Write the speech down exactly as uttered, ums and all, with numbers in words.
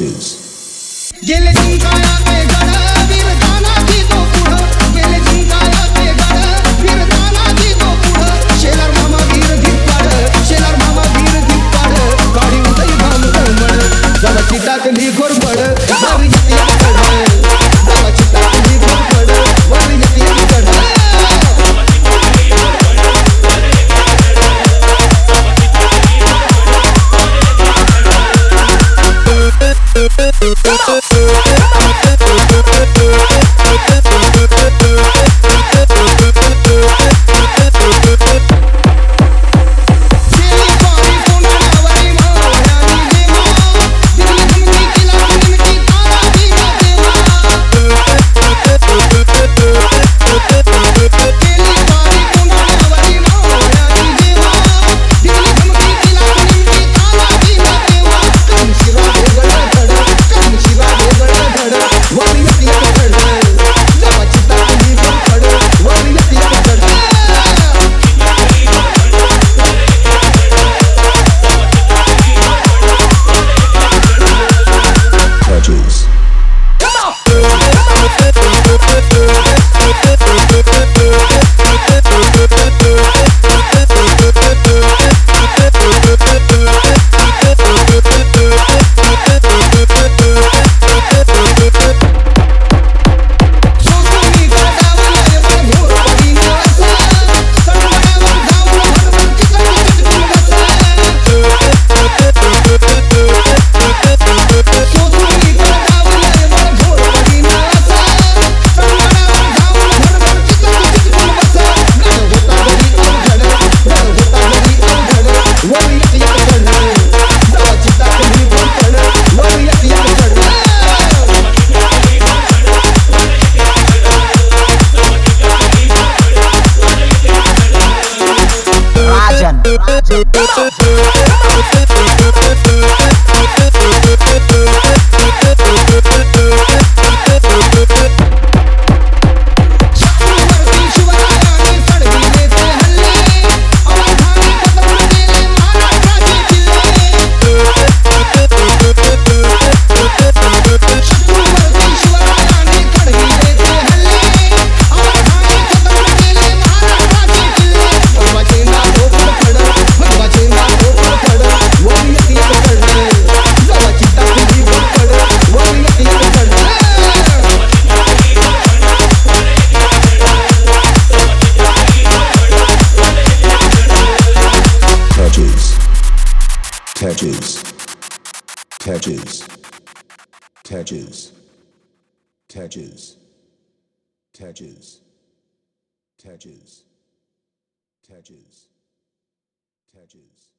touches. गेले जिंकायाचे गड वीरतानाची तो पुढं गेले जिंकायाचे गड वीरतानाची तो पुढं शेलार मामा वीर धिप्पाड शेलार मामा वीर धिप्पाड गाडी उदय घाम घोमड गावाची टाकली घोरपड वर येते कड गावाची टाकली घोरपड वर येते कड Touches, touches, touches, touches, touches, touches, touches, touches.